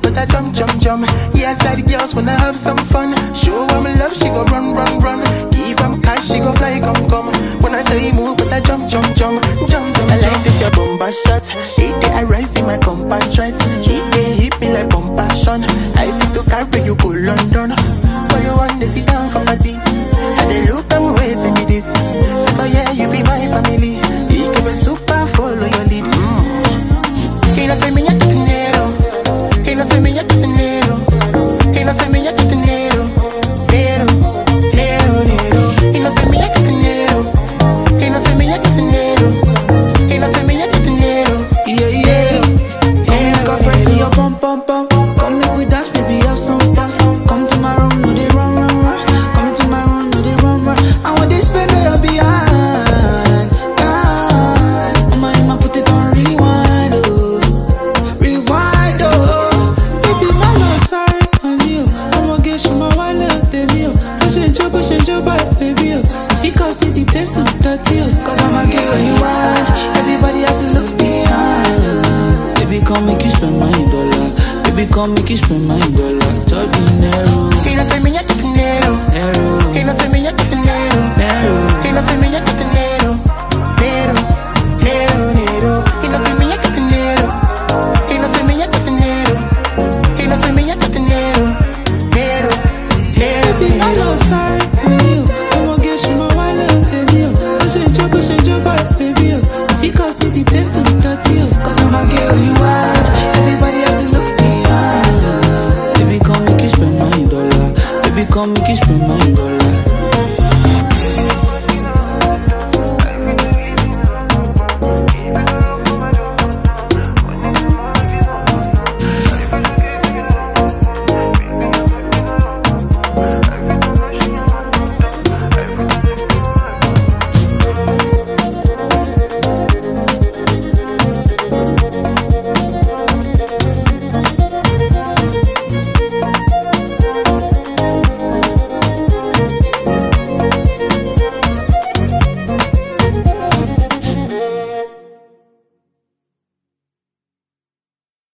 but I jump, jump, jump. Yeah, side girls wanna have some fun. Show them love, she go run, run, run. Give them cash, she go fly, come, come. When I say move, but I jump, jump, jump, jump, jump. I like this your bomba shot. It day I rise in my compatriot. It day hit me like compassion. I feel to carry you go London. Why you want to sit down for party? And they look, I'm waiting for this. So yeah, you be my family. You keep it super, follow your lead. He no say me ya dinero. He no say me ya dinero. He no say me ya dinero. Nero, nero, nero. He no say me ya dinero. He no say me ya dinero. He no say me ya dinero. Yeah, yeah. Come go press your pum pum pum. Come make we dance, baby, have some fun. Come to my room, no they run, run, run. Come to my room, no they run, run. I want this spin where you're behind. God, I'ma put it on rewind, oh. Rewind, oh. Baby, my love, sorry, honey, oh. I'ma get you my wallet, baby, oh. Push and job, baby, oh. Because see the place too dirty, oh. Cause I'ma get what you want. Everybody has to look behind, oh. Baby, come make you spend my dollar. Baby, come make you spend